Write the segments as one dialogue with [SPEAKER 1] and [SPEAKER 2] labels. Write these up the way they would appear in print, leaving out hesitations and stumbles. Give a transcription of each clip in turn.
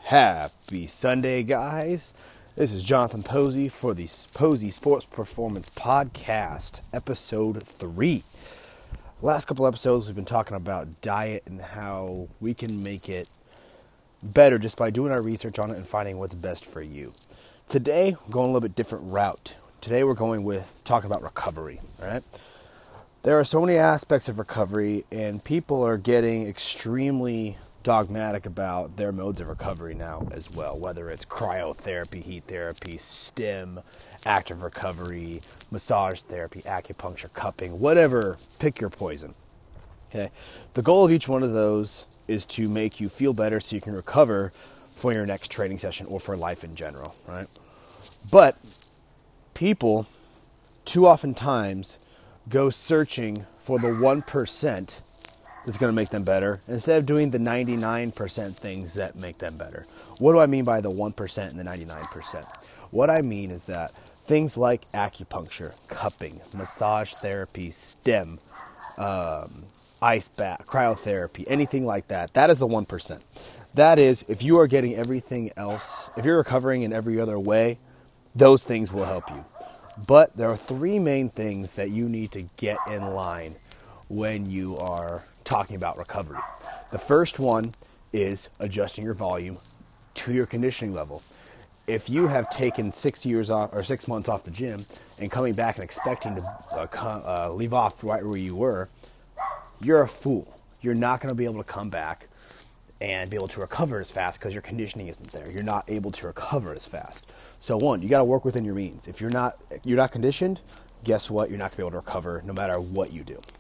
[SPEAKER 1] Happy Sunday, guys. This is Jonathan Posey for the Posey Sports Performance Podcast, Episode 3. Last couple episodes, we've been talking about diet and how we can make it better just by doing our research on it and finding what's best for you. Today, we're going a little bit different route. Today, we're going with talking about recovery, all right? There are so many aspects of recovery, and people are getting extremely dogmatic about their modes of recovery now as well, whether it's cryotherapy, heat therapy, stim, active recovery, massage therapy, acupuncture, cupping, whatever, pick your poison. Okay. The goal of each one of those is to make you feel better so you can recover for your next training session or for life in general, right? But people too often times go searching for the 1% that's going to make them better instead of doing the 99% things that make them better. What do I mean by the 1% and the 99%? What I mean is that things like acupuncture, cupping, massage therapy, stim, ice bath, cryotherapy, anything like that, that is the 1%. That is, if you are getting everything else, if you're recovering in every other way, those things will help you. But there are three main things that you need to get in line when you are talking about recovery. The first one is adjusting your volume to your conditioning level. If you have taken 6 years off or 6 months off the gym and coming back and expecting to leave off right where you were, you're a fool. You're not going to be able to come back and be able to recover as fast because your conditioning isn't there. You're not able to recover as fast. So one, you got to work within your means. If you're not conditioned, guess what? You're not going to be able to recover no matter what you do.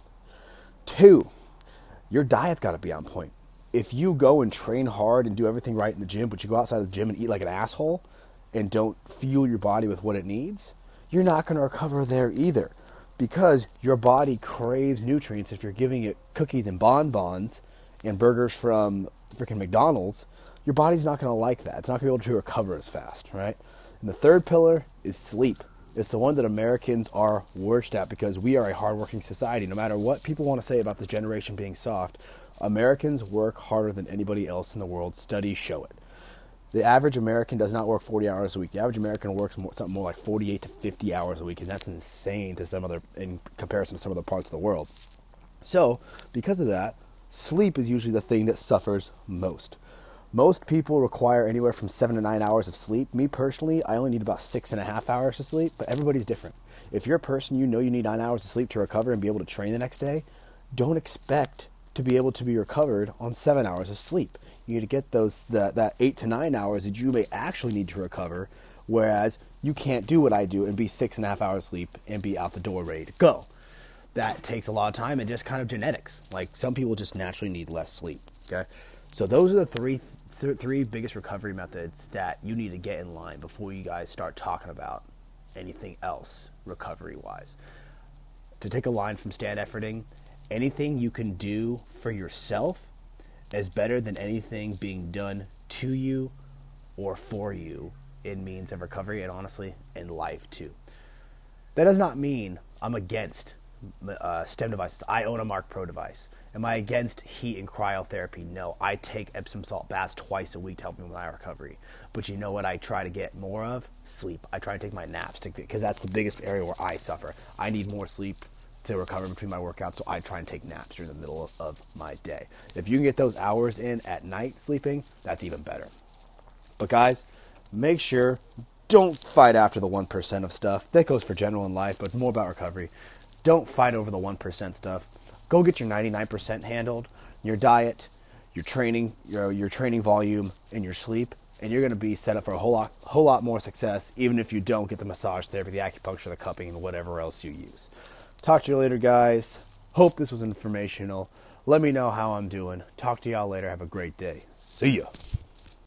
[SPEAKER 1] Two, your diet's got to be on point. If you go and train hard and do everything right in the gym, but you go outside of the gym and eat like an asshole and don't fuel your body with what it needs, you're not going to recover there either, because your body craves nutrients. If you're giving it cookies and bonbons and burgers from freaking McDonald's, your body's not going to like that. It's not going to be able to recover as fast, right? And the third pillar is sleep. It's the one that Americans are worst at because we are a hardworking society. No matter what people want to say about this generation being soft, Americans work harder than anybody else in the world. Studies show it. The average American does not work 40 hours a week. The average American works something more like 48 to 50 hours a week, and that's insane in comparison to some other parts of the world. So, because of that, sleep is usually the thing that suffers most. Most people require anywhere from 7 to 9 hours of sleep. Me personally, I only need about 6.5 hours to sleep, but everybody's different. If you're a person you know you need 9 hours of sleep to recover and be able to train the next day, don't expect to be able to be recovered on 7 hours of sleep. You need to get that 8 to 9 hours that you may actually need to recover, whereas you can't do what I do and be 6.5 hours sleep and be out the door ready to go. That takes a lot of time and just kind of genetics. Like some people just naturally need less sleep. Okay, so those are the three biggest recovery methods that you need to get in line before you guys start talking about anything else recovery-wise. To take a line from Stan Efferding, anything you can do for yourself is better than anything being done to you or for you in means of recovery, and honestly, in life too. That does not mean I'm against STEM devices. I own a Mark Pro device. Am I against heat and cryotherapy? No. I take Epsom salt baths twice a week to help me with my recovery. But you know what I try to get more of? Sleep. I try to take my naps because that's the biggest area where I suffer. I need more sleep to recover between my workouts, so I try and take naps during the middle of my day. If you can get those hours in at night sleeping, that's even better. But guys, make sure, don't fight after the 1% of stuff. That goes for general in life, but more about recovery. Don't fight over the 1% stuff. Go get your 99% handled, your diet, your training, your training volume, and your sleep, and you're going to be set up for a whole lot more success, even if you don't get the massage therapy, the acupuncture, the cupping, and whatever else you use. Talk to you later, guys. Hope this was informational. Let me know how I'm doing. Talk to y'all later. Have a great day. See ya.